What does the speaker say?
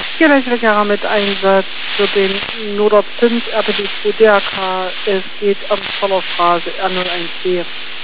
Hier Lechwegera mit Einsatz für den Nordop 5 RPD2 DRK. Es geht am Zolllerstraße R01B.